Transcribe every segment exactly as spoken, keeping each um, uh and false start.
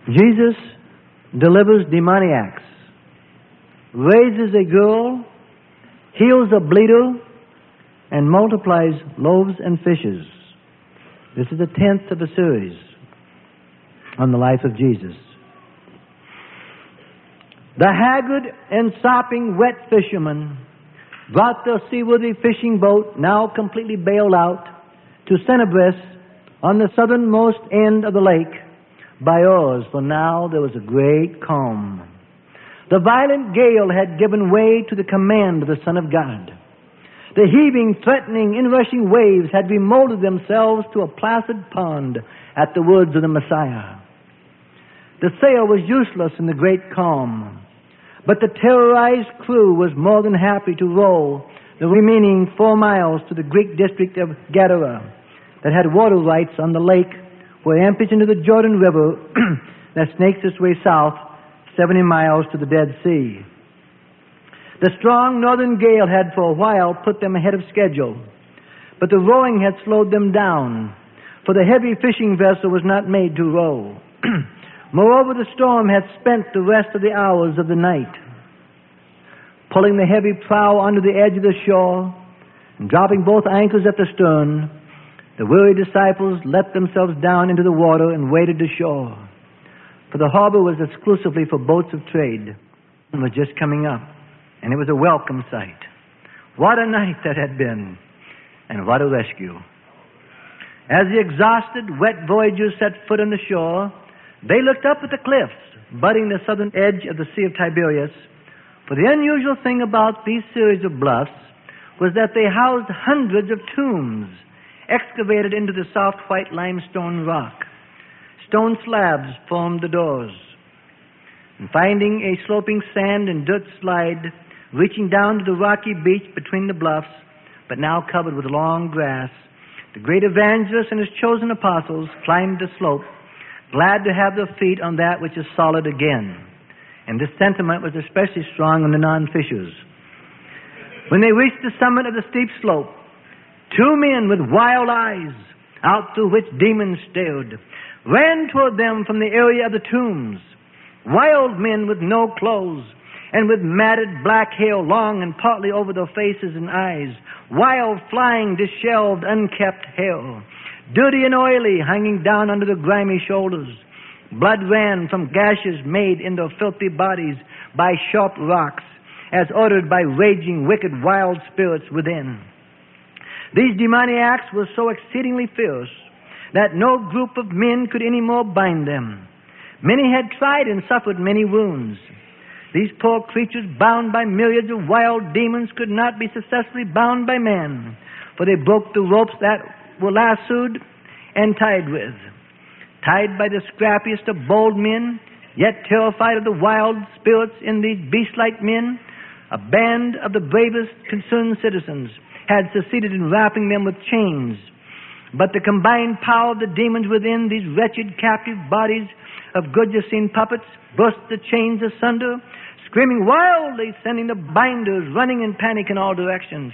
Jesus delivers demoniacs, raises a girl, heals a bleeder, and multiplies loaves and fishes. This is the tenth of the series on the life of Jesus. The haggard and sopping wet fishermen brought their seaworthy fishing boat, now completely bailed out, to Cenabris on the southernmost end of the lake by oars, for now there was a great calm. The violent gale had given way to the command of the Son of God. The heaving, threatening, inrushing waves had remolded themselves to a placid pond at the words of the Messiah. The sail was useless in the great calm, but the terrorized crew was more than happy to row the remaining four miles to the Greek district of Gadara that had water rights on the lake where it empties into the Jordan River that snakes its way south seventy miles to the Dead Sea. The strong northern gale had for a while put them ahead of schedule, but the rowing had slowed them down, for the heavy fishing vessel was not made to row. Moreover, the storm had spent the rest of the hours of the night. Pulling the heavy prow under the edge of the shore and dropping both anchors at the stern, the weary disciples let themselves down into the water and waded to shore, for the harbor was exclusively for boats of trade and was just coming up, and it was a welcome sight. What a night that had been, and what a rescue. As the exhausted, wet voyagers set foot on the shore, they looked up at the cliffs butting the southern edge of the Sea of Tiberias, for the unusual thing about these series of bluffs was that they housed hundreds of tombs excavated into the soft white limestone rock. Stone slabs formed the doors. And finding a sloping sand and dirt slide reaching down to the rocky beach between the bluffs, but now covered with long grass, the great evangelist and his chosen apostles climbed the slope, glad to have their feet on that which is solid again. And this sentiment was especially strong in the non-fishers. When they reached the summit of the steep slope, two men with wild eyes, out through which demons stared, ran toward them from the area of the tombs. Wild men with no clothes, and with matted black hair long and partly over their faces and eyes. Wild, flying, disheveled, unkept hair, dirty and oily, hanging down under the grimy shoulders. Blood ran from gashes made in their filthy bodies by sharp rocks, as ordered by raging, wicked, wild spirits within. These demoniacs were so exceedingly fierce that no group of men could any more bind them. Many had tried and suffered many wounds. These poor creatures, bound by myriads of wild demons, could not be successfully bound by man, for they broke the ropes that were lassoed and tied with. Tied by the scrappiest of bold men, yet terrified of the wild spirits in these beast-like men, a band of the bravest concerned citizens had succeeded in wrapping them with chains. But the combined power of the demons within these wretched captive bodies of Gergesene puppets burst the chains asunder, screaming wildly, sending the binders running in panic in all directions.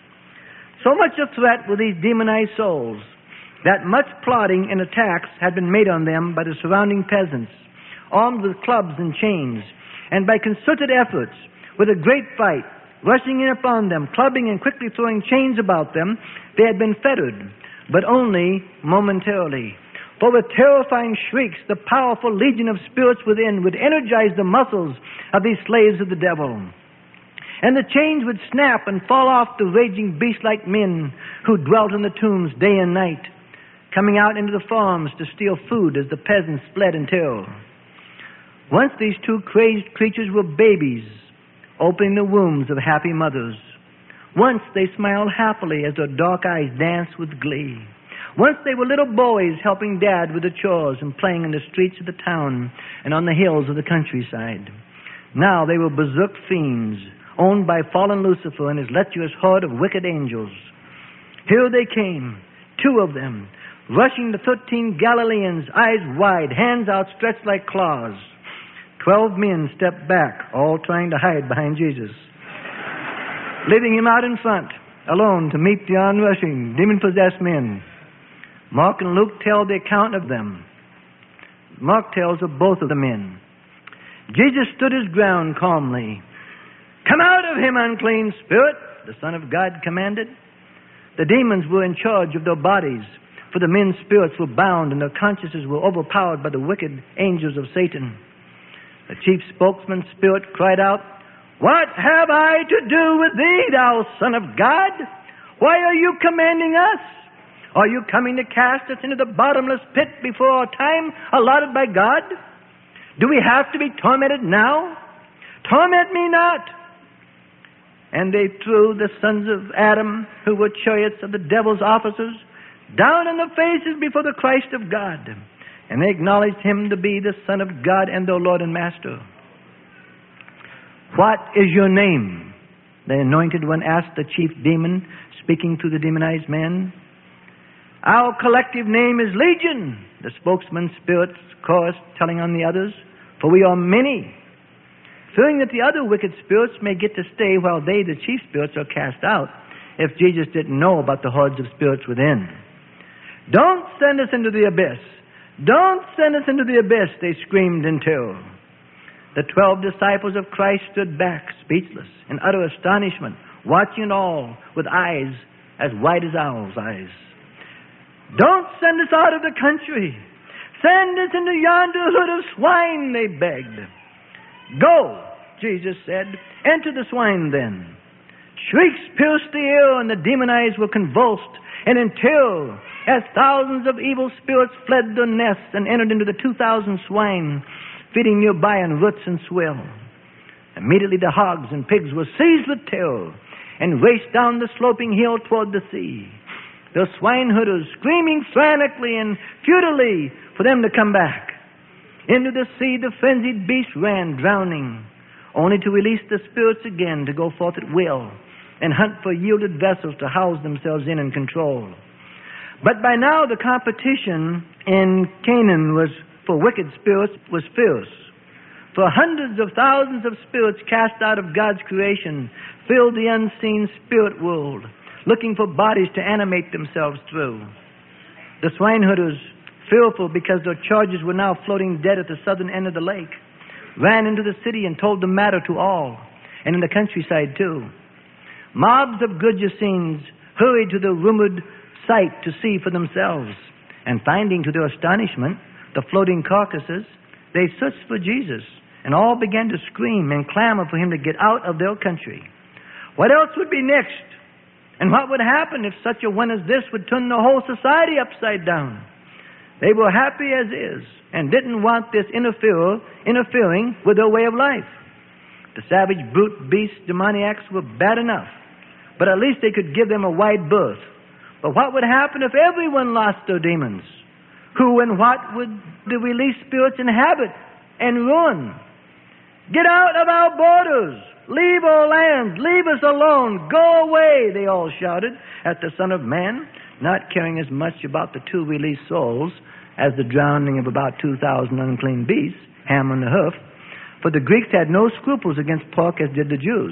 So much a threat were these demonized souls that much plotting and attacks had been made on them by the surrounding peasants, armed with clubs and chains, and by concerted efforts, with a great fight, rushing in upon them, clubbing and quickly throwing chains about them, they had been fettered, but only momentarily. For with terrifying shrieks, the powerful legion of spirits within would energize the muscles of these slaves of the devil. And the chains would snap and fall off the raging beast-like men who dwelt in the tombs day and night, coming out into the farms to steal food as the peasants fled in terror. Once these two crazed creatures were babies, opening the wombs of happy mothers. Once they smiled happily as their dark eyes danced with glee. Once they were little boys helping Dad with the chores and playing in the streets of the town and on the hills of the countryside. Now they were berserk fiends, owned by fallen Lucifer and his lecherous horde of wicked angels. Here they came, two of them, rushing the thirteen Galileans, eyes wide, hands outstretched like claws. Twelve men stepped back, all trying to hide behind Jesus, leaving him out in front, alone to meet the onrushing, demon-possessed men. Mark and Luke tell the account of them. Mark tells of both of the men. Jesus stood his ground calmly. "Come out of him, unclean spirit," the Son of God commanded. The demons were in charge of their bodies, for the men's spirits were bound and their consciences were overpowered by the wicked angels of Satan. The chief spokesman's spirit cried out, "What have I to do with thee, thou Son of God? Why are you commanding us? Are you coming to cast us into the bottomless pit before our time allotted by God? Do we have to be tormented now? Torment me not." And they threw the sons of Adam, who were chariots of the devil's officers, down on their faces before the Christ of God. And they acknowledged him to be the Son of God and their Lord and Master. "What is your name?" the anointed one asked the chief demon, speaking through the demonized man. "Our collective name is Legion," the spokesman spirits chorused, telling on the others, "for we are many." Fearing that the other wicked spirits may get to stay while they, the chief spirits, are cast out, if Jesus didn't know about the hordes of spirits within. "Don't send us into the abyss! Don't send us into the abyss!" they screamed in terror. The twelve disciples of Christ stood back, speechless, in utter astonishment, watching it all with eyes as wide as owls' eyes. "Don't send us out of the country! Send us into yonder hood of swine," they begged. "Go," Jesus said. "Enter the swine then." Shrieks pierced the air, and the demonized were convulsed and in terror as thousands of evil spirits fled their nests and entered into the two thousand swine feeding nearby on roots and swill. Immediately the hogs and pigs were seized with terror and raced down the sloping hill toward the sea, the swineherders screaming frantically and futilely for them to come back. Into the sea the frenzied beast ran, drowning, only to release the spirits again to go forth at will and hunt for yielded vessels to house themselves in and control. But by now the competition in Canaan was for wicked spirits was fierce. For hundreds of thousands of spirits cast out of God's creation filled the unseen spirit world, looking for bodies to animate themselves through. The swineherders, fearful because their charges were now floating dead at the southern end of the lake, ran into the city and told the matter to all, and in the countryside too. Mobs of Gergesenes hurried to the rumored site to see for themselves, and finding to their astonishment the floating carcasses, they searched for Jesus, and all began to scream and clamor for him to get out of their country. What else would be next? And what would happen if such a one as this would turn the whole society upside down? They were happy as is, and didn't want this interfere, interfering with their way of life. The savage, brute beasts, demoniacs were bad enough, but at least they could give them a wide berth. But what would happen if everyone lost their demons? Who and what would the released spirits inhabit and ruin? "Get out of our borders! Leave our lands! Leave us alone! Go away!" they all shouted at the Son of Man, not caring as much about the two released souls as the drowning of about two thousand unclean beasts, ham on the hoof, for the Greeks had no scruples against pork as did the Jews.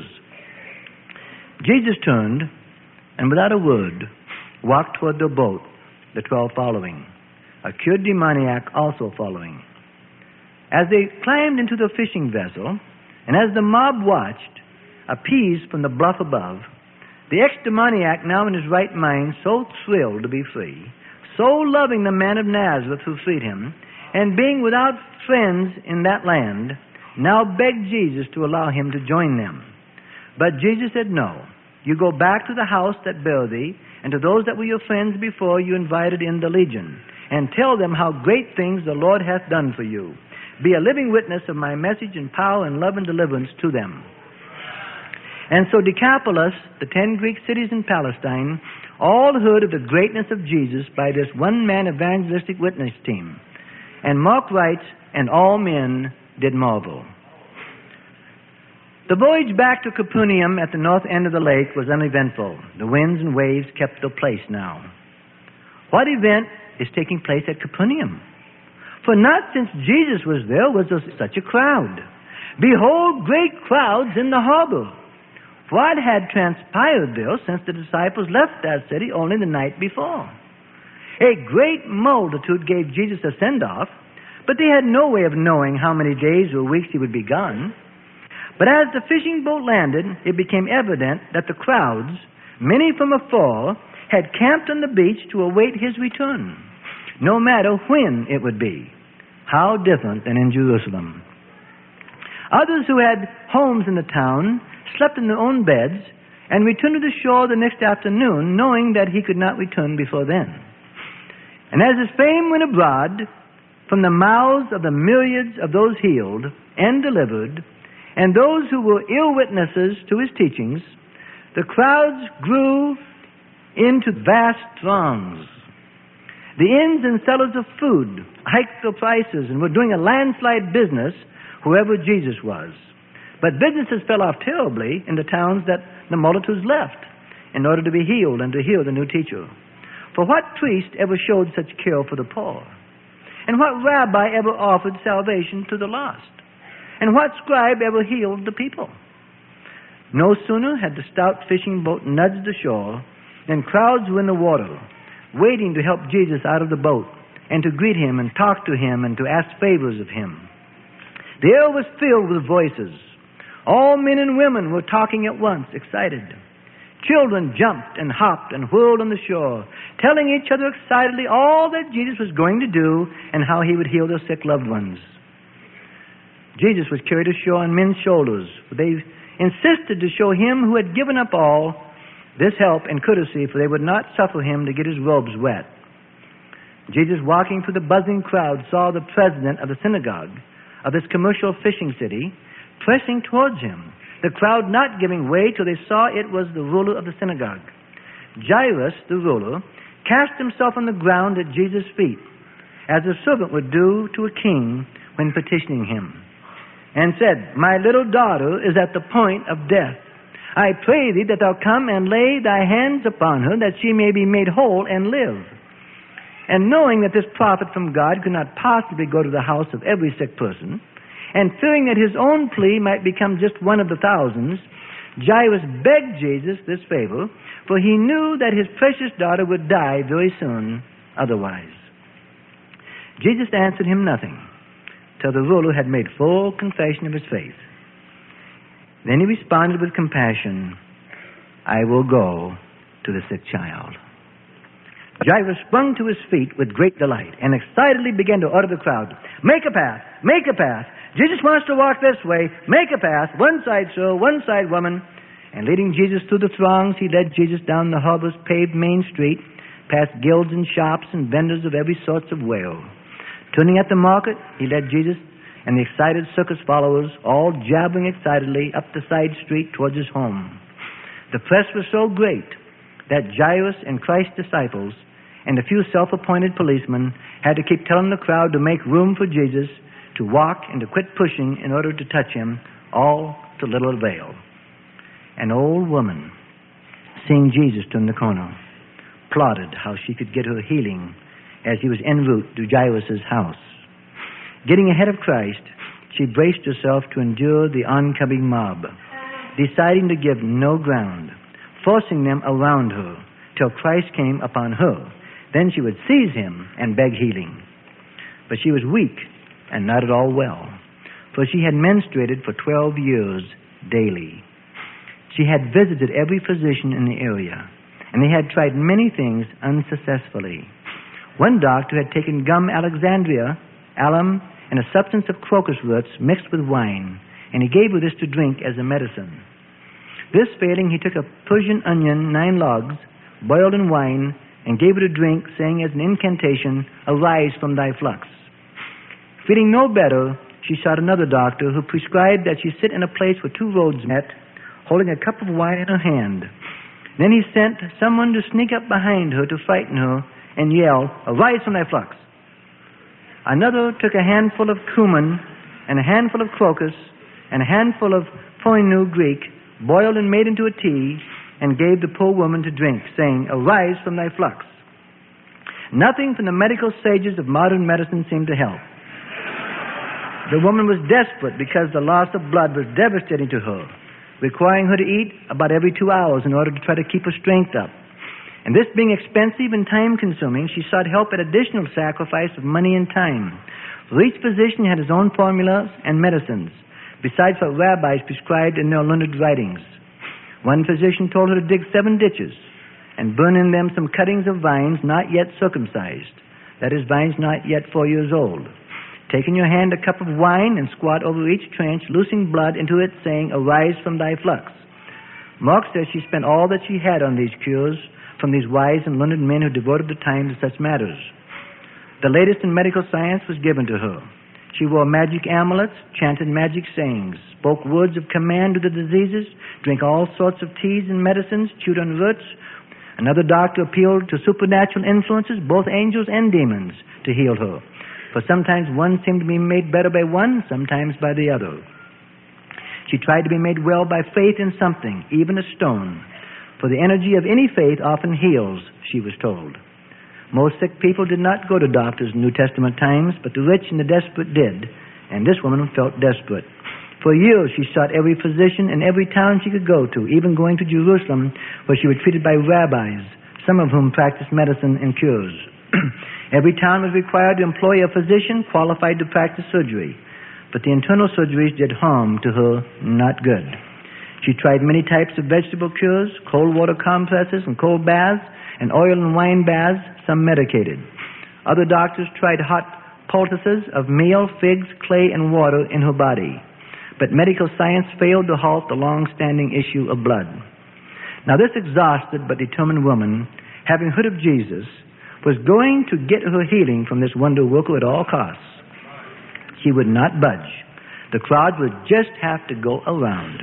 Jesus turned, and without a word, walked toward the boat, the twelve following, a cured demoniac also following. As they climbed into the fishing vessel, and as the mob watched, appeased from the bluff above, the ex-demoniac, now in his right mind, so thrilled to be free, so loving the man of Nazareth who freed him, and being without friends in that land, now begged Jesus to allow him to join them. But Jesus said, "No. You go back to the house that bare thee, and to those that were your friends before you invited in the legion, and tell them how great things the Lord hath done for you. Be a living witness of my message in power and love and deliverance to them." And so Decapolis, the ten Greek cities in Palestine, all heard of the greatness of Jesus by this one-man evangelistic witness team. And Mark writes, "And all men did marvel." The voyage back to Capernaum at the north end of the lake was uneventful. The winds and waves kept their place now. What event is taking place at Capernaum? For not since Jesus was there was there such a crowd. Behold, great crowds in the harbor. What had transpired there since the disciples left that city only the night before? A great multitude gave Jesus a send-off, But they had no way of knowing how many days or weeks he would be gone. But as the fishing boat landed, it became evident that the crowds, many from afar, had camped on the beach to await his return, no matter when it would be. How different than in Jerusalem. Others who had homes in the town slept in their own beds and returned to the shore the next afternoon, knowing that he could not return before then. And as his fame went abroad from the mouths of the myriads of those healed and delivered, and those who were ear witnesses to his teachings, the crowds grew into vast throngs. The inns and sellers of food hiked their prices and were doing a landslide business whoever Jesus was. But businesses fell off terribly in the towns that the multitudes left in order to be healed and to hear the new teacher. For what priest ever showed such care for the poor? And what rabbi ever offered salvation to the lost? And what scribe ever healed the people? No sooner had the stout fishing boat nudged the shore than crowds were in the water, waiting to help Jesus out of the boat and to greet him and talk to him and to ask favors of him. The air was filled with voices. All men and women were talking at once, excited. Children jumped and hopped and whirled on the shore, telling each other excitedly all that Jesus was going to do and how he would heal their sick loved ones. Jesus was carried ashore on men's shoulders. They insisted to show him who had given up all this help and courtesy, for they would not suffer him to get his robes wet. Jesus, walking through the buzzing crowd, saw the president of the synagogue of this commercial fishing city pressing towards him, the crowd not giving way till they saw it was the ruler of the synagogue. Jairus, the ruler, cast himself on the ground at Jesus' feet, as a servant would do to a king when petitioning him, and said, "My little daughter is at the point of death. I pray thee that thou come and lay thy hands upon her, that she may be made whole and live." And knowing that this prophet from God could not possibly go to the house of every sick person, and fearing that his own plea might become just one of the thousands, Jairus begged Jesus this favor, for he knew that his precious daughter would die very soon otherwise. Jesus answered him nothing till the ruler had made full confession of his faith. Then he responded with compassion, "I will go to the sick child." Jairus sprung to his feet with great delight and excitedly began to order the crowd, "Make a path, make a path. Jesus wants to walk this way. Make a path. One side, sir, one side, woman." And leading Jesus through the throngs, he led Jesus down the harbor's paved main street, past guilds and shops and vendors of every sort of ware. Turning at the market, he led Jesus and the excited circus followers, all jabbering excitedly, up the side street towards his home. The press was so great that Jairus and Christ's disciples and a few self-appointed policemen had to keep telling the crowd to make room for Jesus, to walk and to quit pushing in order to touch him, all to little avail. An old woman, seeing Jesus turn the corner, plotted how she could get her healing as he was en route to Jairus' house. Getting ahead of Christ, she braced herself to endure the oncoming mob, deciding to give no ground, forcing them around her till Christ came upon her. Then she would seize him and beg healing. But she was weak and not at all well, for she had menstruated for twelve years daily. She had visited every physician in the area, and they had tried many things unsuccessfully. One doctor had taken gum alexandria, alum, and a substance of crocus roots mixed with wine, and he gave her this to drink as a medicine. This failing, he took a Persian onion, nine logs, boiled in wine, and gave her to drink, saying as an incantation, "Arise from thy flux." Feeling no better, she sought another doctor, who prescribed that she sit in a place where two roads met, holding a cup of wine in her hand. Then he sent someone to sneak up behind her to frighten her and yell, "Arise from thy flux." Another took a handful of cumin and a handful of crocus and a handful of poinu Greek, boiled and made into a tea, and gave the poor woman to drink, saying, "Arise from thy flux." Nothing from the medical sages of modern medicine seemed to help. The woman was desperate because the loss of blood was devastating to her, requiring her to eat about every two hours in order to try to keep her strength up. And this being expensive and time-consuming, she sought help at additional sacrifice of money and time. For each physician had his own formulas and medicines, besides what rabbis prescribed in their learned writings. One physician told her to dig seven ditches and burn in them some cuttings of vines not yet circumcised, that is, vines not yet four years old. Take in your hand a cup of wine and squat over each trench, loosing blood into it, saying, "Arise from thy flux." Mark says she spent all that she had on these cures from these wise and learned men who devoted the time to such matters. The latest in medical science was given to her. She wore magic amulets, chanted magic sayings, spoke words of command to the diseases, drank all sorts of teas and medicines, chewed on roots. Another doctor appealed to supernatural influences, both angels and demons, to heal her. For sometimes one seemed to be made better by one, sometimes by the other. She tried to be made well by faith in something, even a stone. For the energy of any faith often heals, she was told. Most sick people did not go to doctors in New Testament times, but the rich and the desperate did, and this woman felt desperate. For years she sought every physician in every town she could go to, even going to Jerusalem, where she was treated by rabbis, some of whom practiced medicine and cures. Every town was required to employ a physician qualified to practice surgery, but the internal surgeries did harm to her, not good. She tried many types of vegetable cures, cold water compresses and cold baths, and oil and wine baths, some medicated. Other doctors tried hot poultices of meal, figs, clay, and water in her body. But medical science failed to halt the long-standing issue of blood. Now this exhausted but determined woman, having heard of Jesus, was going to get her healing from this wonder worker at all costs. She would not budge. The crowd would just have to go around.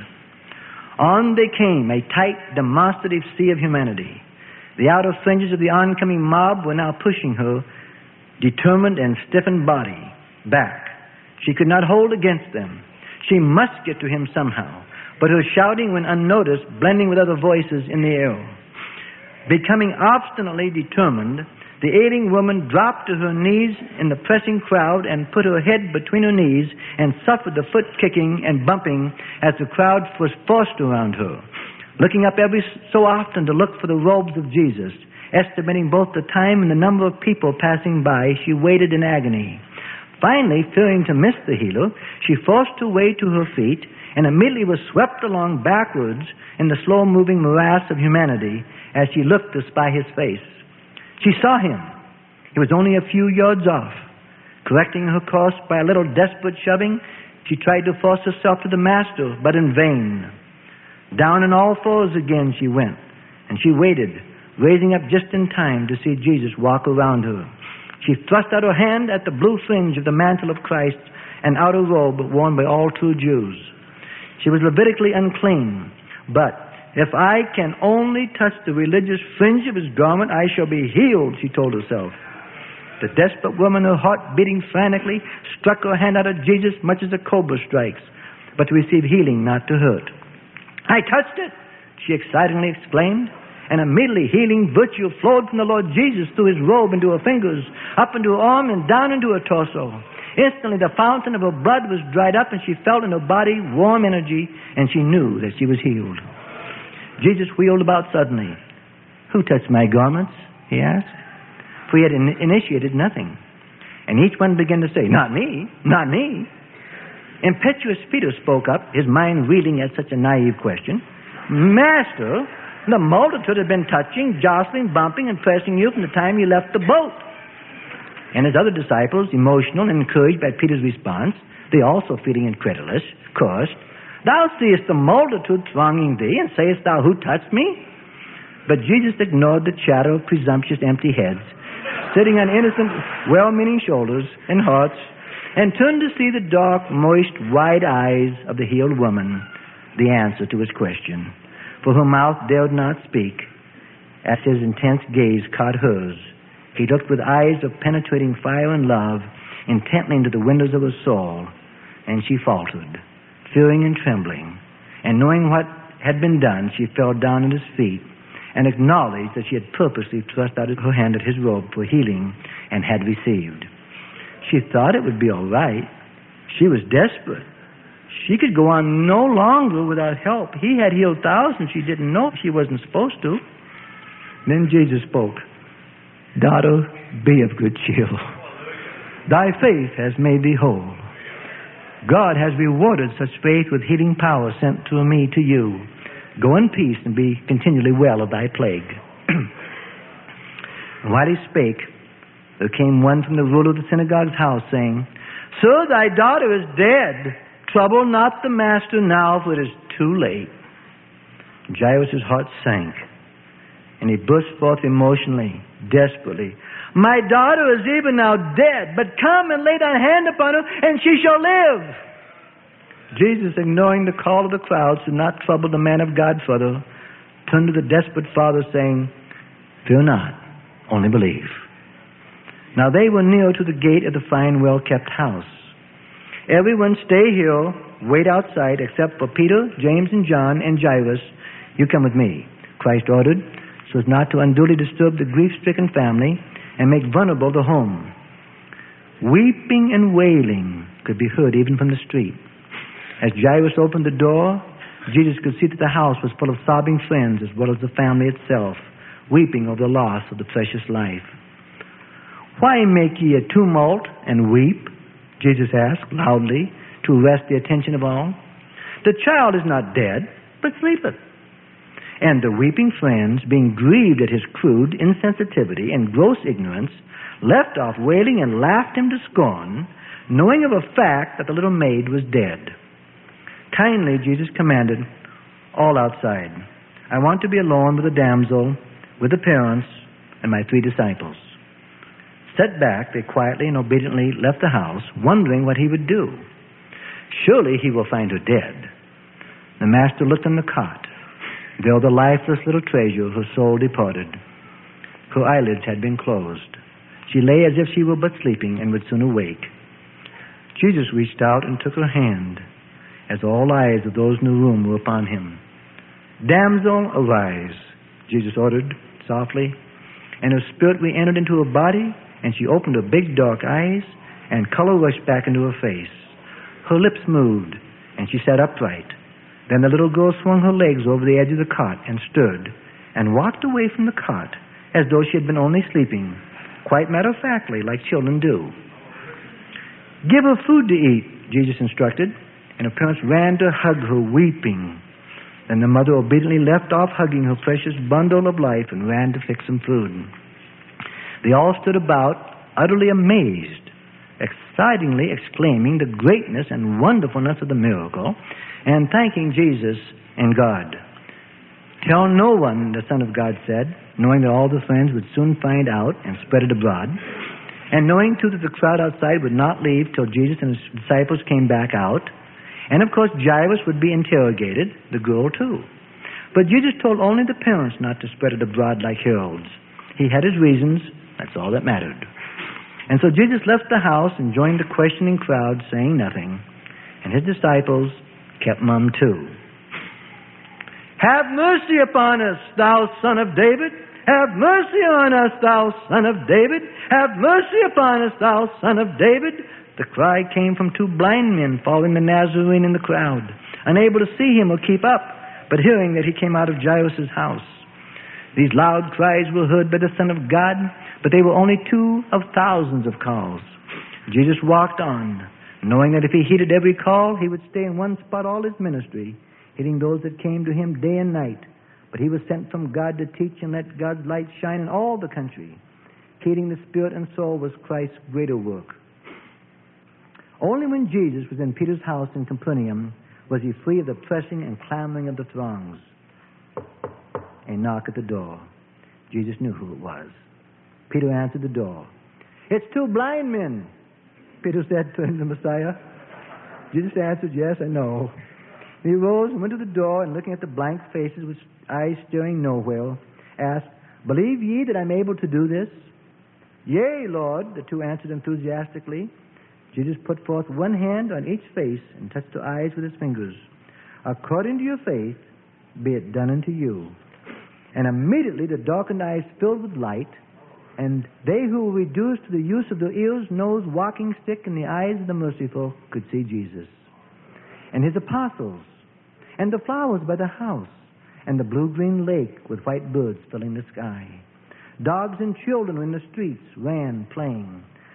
On they came, a tight, demonstrative sea of humanity. The outer fringes of the oncoming mob were now pushing her, determined and stiffened body, back. She could not hold against them. She must get to him somehow. But her shouting went unnoticed, blending with other voices in the air. Becoming obstinately determined, the ailing woman dropped to her knees in the pressing crowd and put her head between her knees and suffered the foot kicking and bumping as the crowd was forced around her. Looking up every so often to look for the robes of Jesus, estimating both the time and the number of people passing by, she waited in agony. Finally, fearing to miss the healer, she forced her way to her feet and immediately was swept along backwards in the slow-moving morass of humanity as she looked to spy his face. She saw him. He was only a few yards off. Correcting her course by a little desperate shoving, she tried to force herself to the master, but in vain. Down on all fours again she went, and she waited, raising up just in time to see Jesus walk around her. She thrust out her hand at the blue fringe of the mantle of Christ, an outer robe worn by all true Jews. She was Levitically unclean, but if I can only touch the religious fringe of his garment, I shall be healed, she told herself. The desperate woman, her heart beating frantically, struck her hand out at Jesus much as a cobra strikes, but to receive healing, not to hurt. "I touched it," she excitedly exclaimed, and immediately healing virtue flowed from the Lord Jesus through his robe into her fingers, up into her arm, and down into her torso. Instantly the fountain of her blood was dried up, and she felt in her body warm energy, and she knew that she was healed. Jesus wheeled about suddenly. "Who touched my garments?" he asked. For he had in- initiated nothing. And each one began to say, "Not me, not me." Impetuous Peter spoke up, his mind reeling at such a naive question. "Master, the multitude had been touching, jostling, bumping, and pressing you from the time you left the boat." And his other disciples, emotional and encouraged by Peter's response, they also feeling incredulous, cursed, "Thou seest the multitude thronging thee, and sayest thou, who touched me?" But Jesus ignored the chatter of presumptuous empty heads, sitting on innocent, well-meaning shoulders and hearts, and turned to see the dark, moist, wide eyes of the healed woman, the answer to his question, for her mouth dared not speak. As his intense gaze caught hers, he looked with eyes of penetrating fire and love intently into the windows of her soul, and she faltered, fearing and trembling, and knowing what had been done, she fell down at his feet and acknowledged that she had purposely thrust out her hand at his robe for healing and had received. She thought it would be all right. She was desperate. She could go on no longer without help. He had healed thousands. She didn't know she wasn't supposed to. Then Jesus spoke, "Daughter, be of good cheer. Thy faith has made thee whole. God has rewarded such faith with healing power sent through me to you. Go in peace and be continually well of thy plague. And while he spake, there came one from the ruler of the synagogue's house, saying, Sir, thy daughter is dead. Trouble not the master now, for it is too late. Jairus' heart sank, and he burst forth emotionally, desperately. My daughter is even now dead, but come and lay thy hand upon her, and she shall live. Jesus, ignoring the call of the crowds to not trouble the man of God further, turned to the desperate father, saying, Fear not, only believe. Now they were near to the gate of the fine, well-kept house. Everyone stay here, wait outside, except for Peter, James, and John, and Jairus. You come with me, Christ ordered, so as not to unduly disturb the grief-stricken family and make vulnerable the home. Weeping and wailing could be heard even from the street. As Jairus opened the door, Jesus could see that the house was full of sobbing friends as well as the family itself, weeping over the loss of the precious life. Why make ye a tumult and weep? Jesus asked loudly to arrest the attention of all. The child is not dead, but sleepeth. And the weeping friends, being grieved at his crude insensitivity and gross ignorance, left off wailing and laughed him to scorn, knowing of a fact that the little maid was dead. Kindly, Jesus commanded, all outside. I want to be alone with the damsel, with the parents, and my three disciples. Set back, they quietly and obediently left the house, wondering what he would do. Surely he will find her dead. The master looked on the cot. There the lifeless little treasure, her soul departed. Her eyelids had been closed. She lay as if she were but sleeping and would soon awake. Jesus reached out and took her hand, as all eyes of those in the room were upon him. Damsel, arise, Jesus ordered softly, and her spirit re-entered into her body, and she opened her big dark eyes, and color rushed back into her face. Her lips moved, and she sat upright. Then the little girl swung her legs over the edge of the cot and stood, and walked away from the cot as though she had been only sleeping, quite matter-of-factly, like children do. Give her food to eat, Jesus instructed, and her parents ran to hug her, weeping. Then the mother obediently left off hugging her precious bundle of life and ran to fix some food. They all stood about, utterly amazed, excitingly exclaiming the greatness and wonderfulness of the miracle, and thanking Jesus and God. Tell no one, the Son of God said, knowing that all the friends would soon find out and spread it abroad, and knowing too that the crowd outside would not leave till Jesus and his disciples came back out, and of course Jairus would be interrogated, the girl too. But Jesus told only the parents not to spread it abroad like heralds. He had his reasons, that's all that mattered. And so Jesus left the house and joined the questioning crowd, saying nothing, and his disciples kept mum too. Have mercy upon us, thou Son of David. Have mercy on us, thou Son of David. Have mercy upon us, thou Son of David. The cry came from two blind men following the Nazarene in the crowd, unable to see him or keep up, but hearing that he came out of Jairus' house. These loud cries were heard by the Son of God, but they were only two of thousands of calls. Jesus walked on, knowing that if he heeded every call, he would stay in one spot all his ministry, hitting those that came to him day and night. But he was sent from God to teach and let God's light shine in all the country. Feeding the spirit and soul was Christ's greater work. Only when Jesus was in Peter's house in Capernaum was he free of the pressing and clamoring of the throngs. A knock at the door. Jesus knew who it was. Peter answered the door. It's two blind men, Peter said to the Messiah. Jesus answered, yes, I know. He rose and went to the door, and looking at the blank faces with eyes staring nowhere, asked, Believe ye that I'm able to do this? Yea, Lord, the two answered enthusiastically. Jesus put forth one hand on each face and touched their eyes with his fingers. According to your faith, be it done unto you. And immediately the darkened eyes filled with light, and they who were reduced to the use of their ears, nose, walking stick, and the eyes of the merciful could see Jesus. And his apostles, and the flowers by the house, and the blue-green lake with white birds filling the sky. Dogs and children in the streets ran, playing.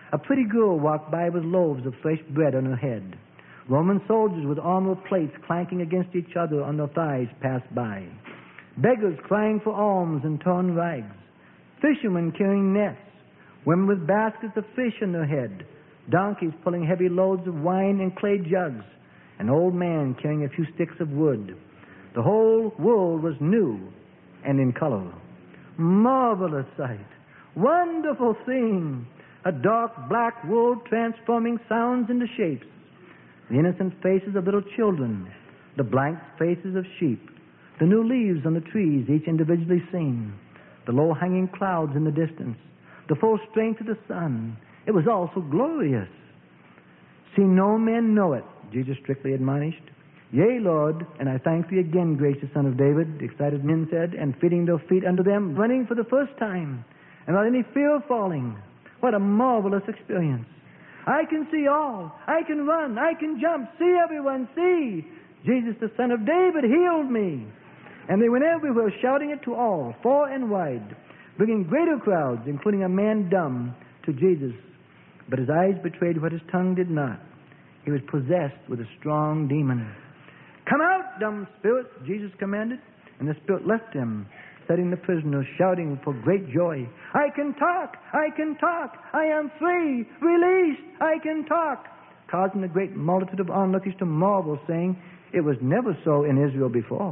A pretty girl walked by with loaves of fresh bread on her head. Roman soldiers with armor plates clanking against each other on their thighs passed by. Beggars crying for alms in torn rags. Fishermen carrying nets. Women with baskets of fish on their head. Donkeys pulling heavy loads of wine in clay jugs. An old man carrying a few sticks of wood. The whole world was new and in color. Marvelous sight. Wonderful scene. A dark black world transforming sounds into shapes. The innocent faces of little children. The blank faces of sheep. The new leaves on the trees, each individually seen. The low-hanging clouds in the distance. The full strength of the sun. It was all so glorious. See no men know it, Jesus strictly admonished. Yea, Lord, and I thank thee again, gracious Son of David, the excited men said, and fitting their feet under them, running for the first time, and without any fear of falling. What a marvelous experience. I can see all. I can run. I can jump. See, everyone, see. Jesus, the Son of David, healed me. And they went everywhere shouting it to all, far and wide, bringing greater crowds, including a man dumb, to Jesus. But his eyes betrayed what his tongue did not. He was possessed with a strong demon. Come out, dumb spirit, Jesus commanded. And the spirit left him, setting the prisoner shouting for great joy. I can talk! I can talk! I am free! Released! I can talk! Causing the great multitude of onlookers to marvel, saying, it was never so in Israel before.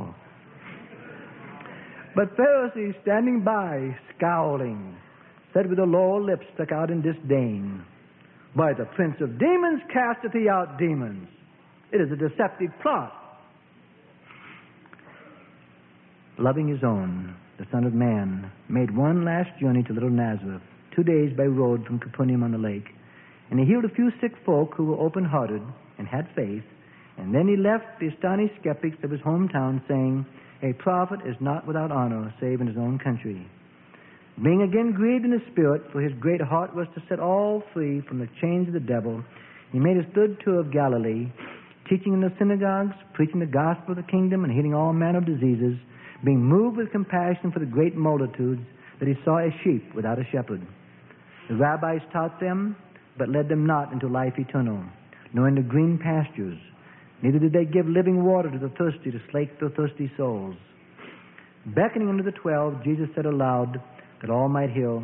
But Pharisees standing by, scowling, said with their lower lips stuck out in disdain, by the prince of demons casteth he out demons. It is a deceptive plot. Loving his own, the Son of Man made one last journey to little Nazareth, two days by road from Capernaum on the lake. And he healed a few sick folk who were open-hearted and had faith. And then he left the astonished skeptics of his hometown, saying, a prophet is not without honor, save in his own country. Being again grieved in his spirit, for his great heart was to set all free from the chains of the devil, he made his third tour of Galilee, teaching in the synagogues, preaching the gospel of the kingdom, and healing all manner of diseases, being moved with compassion for the great multitudes, that he saw as sheep without a shepherd. The rabbis taught them, but led them not into life eternal, nor into green pastures. Neither did they give living water to the thirsty to slake their thirsty souls. Beckoning unto the twelve, Jesus said aloud, that all might hear,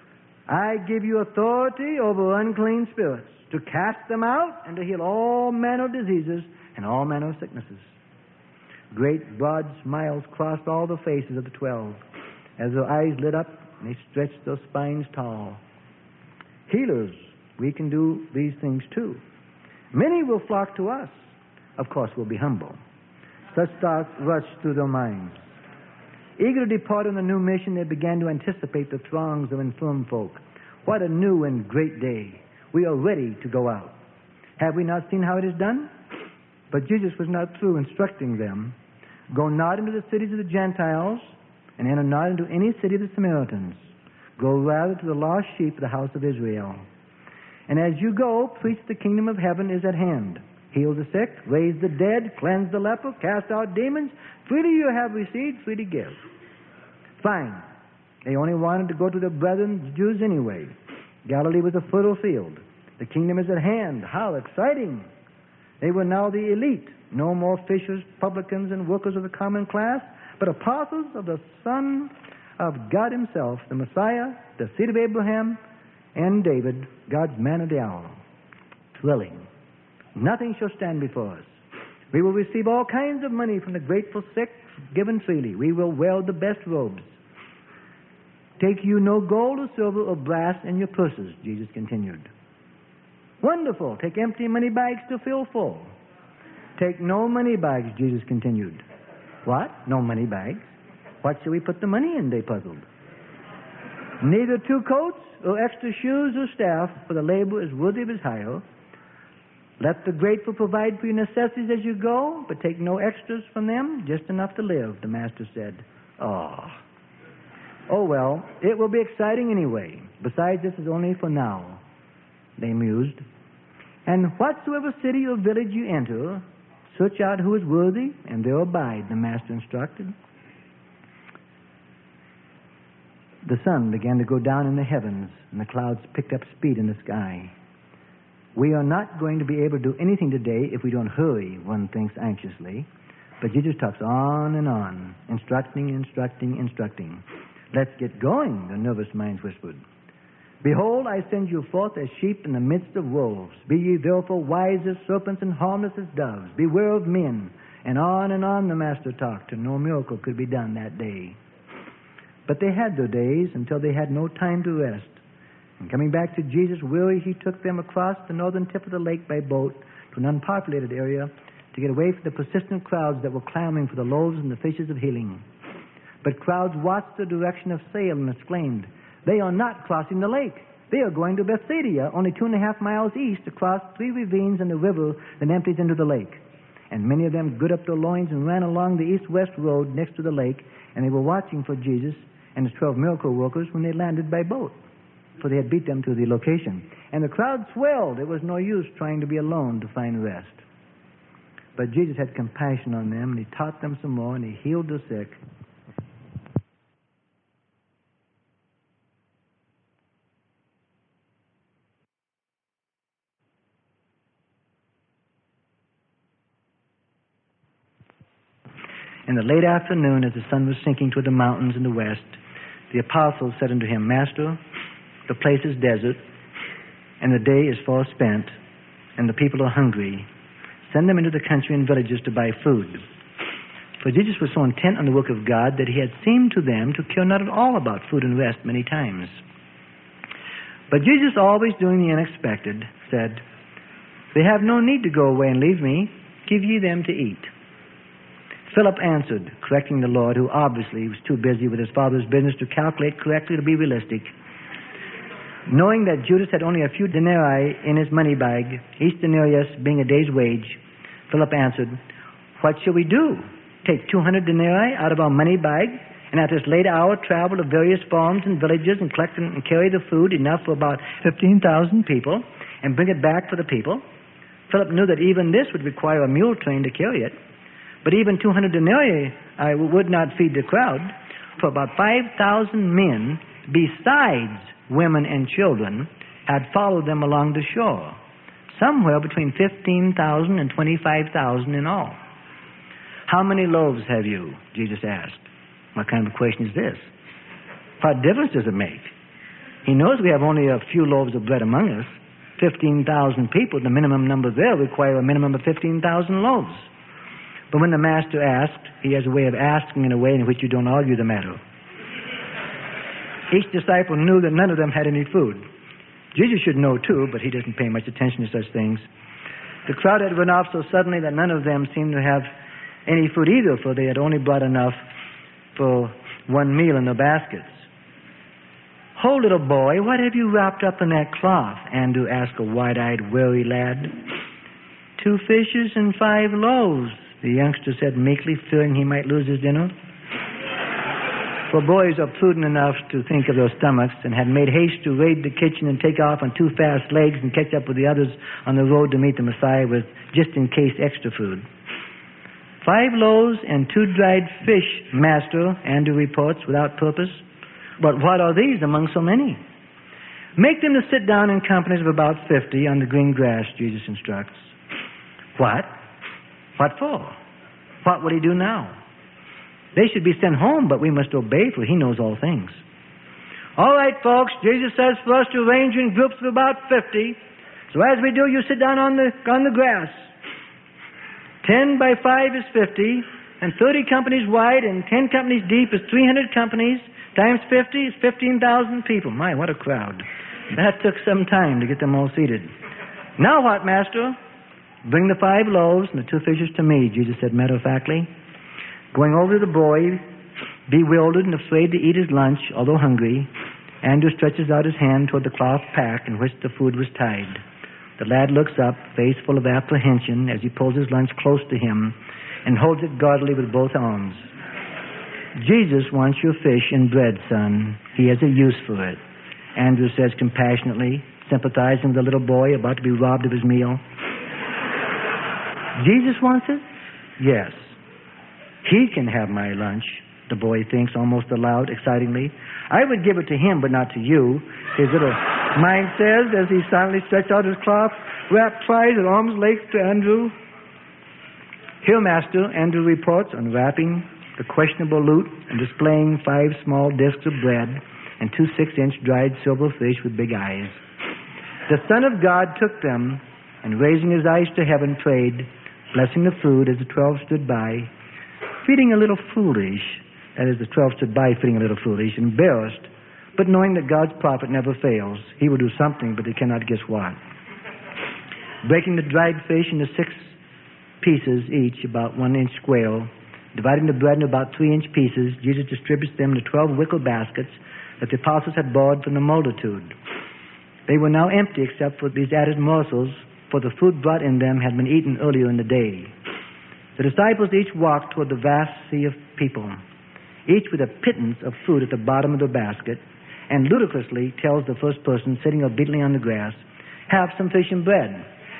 I give you authority over unclean spirits, to cast them out and to heal all manner of diseases and all manner of sicknesses. Great broad smiles crossed all the faces of the twelve, as their eyes lit up and they stretched their spines tall. Healers, we can do these things too. Many will flock to us. Of course, we'll be humble. Such thoughts rushed through their minds. Eager to depart on the new mission, they began to anticipate the throngs of infirm folk. What a new and great day. We are ready to go out. Have we not seen how it is done? But Jesus was not through instructing them. Go not into the cities of the Gentiles, and enter not into any city of the Samaritans. Go rather to the lost sheep of the house of Israel. And as you go, preach the kingdom of heaven is at hand. Heal the sick, raise the dead, cleanse the leper, cast out demons. Freely you have received, freely give. Fine. They only wanted to go to their brethren, the Jews, anyway. Galilee was a fertile field. The kingdom is at hand. How exciting! They were now the elite, no more fishers, publicans, and workers of the common class, but apostles of the Son of God himself, the Messiah, the seed of Abraham and David, God's man of the hour. Thrilling. Nothing shall stand before us. We will receive all kinds of money from the grateful sick, given freely. We will wear the best robes. Take you no gold or silver or brass in your purses, Jesus continued. Wonderful. Take empty money bags to fill full. Take no money bags, Jesus continued. What? No money bags? What shall we put the money in? They puzzled. Neither two coats or extra shoes or staff, for the labor is worthy of his hire. Let the grateful provide for your necessities as you go, but take no extras from them, just enough to live, the master said. Oh. Oh, well, it will be exciting anyway. Besides, this is only for now, they mused. And whatsoever city or village you enter, search out who is worthy, and there abide, the master instructed. the sun began to go down in the heavens, and the clouds picked up speed in the sky. We are not going to be able to do anything today if we don't hurry, one thinks anxiously. But Jesus talks on and on, instructing, instructing, instructing. Let's get going, the nervous minds whispered. Behold, I send you forth as sheep in the midst of wolves. Be ye therefore wise as serpents and harmless as doves. Beware of men. And on and on the Master talked, and no miracle could be done that day. But they had their days until they had no time to rest. And coming back to Jesus, weary, he took them across the northern tip of the lake by boat to an unpopulated area to get away from the persistent crowds that were clamoring for the loaves and the fishes of healing. But crowds watched the direction of sail and exclaimed, "They are not crossing the lake. They are going to Bethsaida, only two and a half miles east, across three ravines and the river that empties into the lake." And many of them girt up their loins and ran along the east-west road next to the lake, and they were watching for Jesus and his twelve miracle workers when they landed by boat, for they had beat them to the location. And the crowd swelled. It was no use trying to be alone to find rest. But Jesus had compassion on them, and he taught them some more, and he healed the sick. In the late afternoon, as the sun was sinking toward the mountains in the west, the apostles said unto him, "Master, the place is desert, and the day is far spent, and the people are hungry. Send them into the country and villages to buy food." For Jesus was so intent on the work of God that he had seemed to them to care not at all about food and rest many times. But Jesus, always doing the unexpected, said, "They have no need to go away and leave me. Give ye them to eat." Philip answered, correcting the Lord, who obviously was too busy with his Father's business to calculate correctly to be realistic. Knowing that Judas had only a few denarii in his money bag, each denarius being a day's wage, Philip answered, "What shall we do? Take two hundred denarii out of our money bag, and at this late hour travel to various farms and villages and collect and carry the food enough for about fifteen thousand people, and bring it back for the people?" Philip knew that even this would require a mule train to carry it. But even two hundred denarii I would not feed the crowd, for about five thousand men, besides women and children, had followed them along the shore, somewhere between fifteen thousand and twenty-five thousand in all. "How many loaves have you?" Jesus asked. What kind of a question is this? What difference does it make? He knows we have only a few loaves of bread among us. fifteen thousand people, the minimum number there, require a minimum of fifteen thousand loaves. But when the Master asked, he has a way of asking in a way in which you don't argue the matter. Each disciple knew that none of them had any food. Jesus should know too, but he doesn't pay much attention to such things. The crowd had run off so suddenly that none of them seemed to have any food either, for they had only brought enough for one meal in their baskets. "Hold, little boy, what have you wrapped up in that cloth?" Andrew asked a wide-eyed, wary lad. "Two fishes and five loaves," the youngster said meekly, fearing he might lose his dinner. For boys are prudent enough to think of their stomachs, and had made haste to raid the kitchen and take off on two fast legs and catch up with the others on the road to meet the Messiah with just-in-case extra food. "Five loaves and two dried fish, Master," Andrew reports without purpose. "But what are these among so many?" "Make them to sit down in companies of about fifty on the green grass," Jesus instructs. What? What for? What would he do now? They should be sent home, but we must obey, for he knows all things. "All right, folks, Jesus says for us to arrange in groups of about fifty. So as we do, you sit down on the on the grass. Ten by five is fifty, and thirty companies wide and ten companies deep is three hundred companies. Times fifty is fifteen thousand people. My, what a crowd. That took some time to get them all seated. Now what, Master? Bring the five loaves and the two fishes to me, Jesus said matter-of-factly. Going over to the boy, bewildered and afraid to eat his lunch, although hungry, Andrew stretches out his hand toward the cloth pack in which the food was tied. The lad looks up, face full of apprehension, as he pulls his lunch close to him and holds it guardedly with both arms. "Jesus wants your fish and bread, son. He has a use for it," Andrew says compassionately, sympathizing with the little boy about to be robbed of his meal. "Jesus wants it?" "Yes. He can have my lunch. the boy thinks almost aloud, excitingly. I would give it to him, but not to you, his little mind says as he silently stretched out his cloth, wrapped twice at arm's length to Andrew. Here, master, Andrew reports, unwrapping the questionable loot and displaying five small discs of bread and two six-inch dried silver fish with big eyes. The Son of God took them, and raising his eyes to heaven, prayed, blessing the food as the twelve stood by, feeling a little foolish, that is, the twelve stood by feeling a little foolish, embarrassed, but knowing that God's prophet never fails. He will do something, but they cannot guess what. Breaking the dried fish into six pieces each, about one inch square, dividing the bread into about three-inch pieces, Jesus distributes them into twelve wicker baskets that the apostles had borrowed from the multitude. They were now empty except for these added morsels, for the food brought in them had been eaten earlier in the day. The disciples each walked toward the vast sea of people, each with a pittance of food at the bottom of their basket, and ludicrously tells the first person sitting obediently on the grass, have some fish and bread.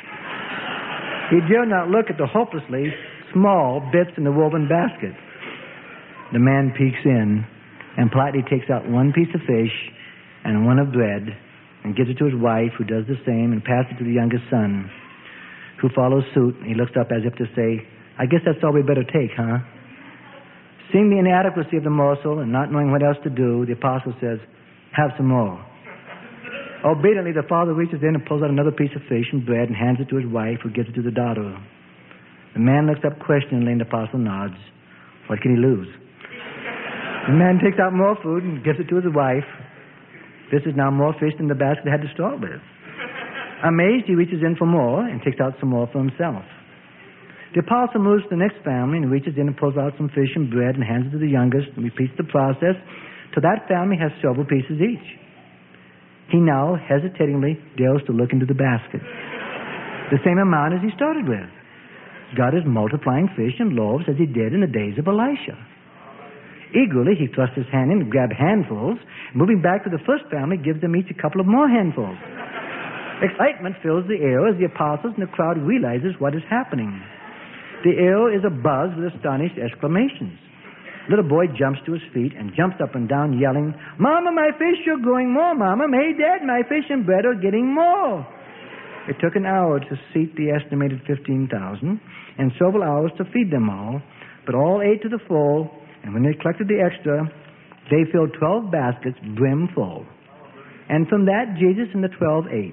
He dare not look at the hopelessly small bits in the woven basket. The man peeks in and politely takes out one piece of fish and one of bread and gives it to his wife, who does the same, and passes it to the youngest son, who follows suit. He looks up as if to say, I guess that's all we better take, huh? Seeing the inadequacy of the morsel and not knowing what else to do, the apostle says, have some more. Obediently, the father reaches in and pulls out another piece of fish and bread and hands it to his wife, who gives it to the daughter. The man looks up questioningly, and the apostle nods. What can he lose? The man takes out more food and gives it to his wife. This is now more fish than the basket had to start with. Amazed, he reaches in for more and takes out some more for himself. The apostle moves to the next family and reaches in and pulls out some fish and bread and hands it to the youngest and repeats the process till that family has several pieces each. He now hesitatingly dares to look into the basket. The same amount as he started with. God is multiplying fish and loaves as he did in the days of Elisha. Eagerly, he thrusts his hand in and grabs handfuls. Moving back to the first family, gives them each a couple of more handfuls. Excitement fills the air as the apostles and the crowd realizes what is happening. The air is abuzz with astonished exclamations. Little boy jumps to his feet and jumps up and down yelling, Mama, my fish are growing more, Mama. Hey, Dad, my fish and bread are getting more. It took an hour to seat the estimated fifteen thousand and several hours to feed them all, but all ate to the full, and when they collected the extra, they filled twelve baskets brim full. And from that, Jesus and the twelve ate.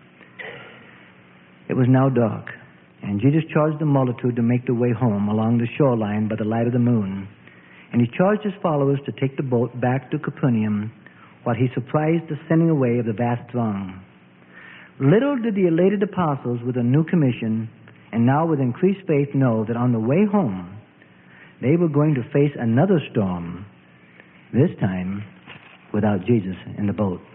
It was now dark, and Jesus charged the multitude to make their way home along the shoreline by the light of the moon. And he charged his followers to take the boat back to Capernaum, while he surprised the sending away of the vast throng. Little did the elated apostles with a new commission, and now with increased faith, know that on the way home, they were going to face another storm, this time without Jesus in the boat.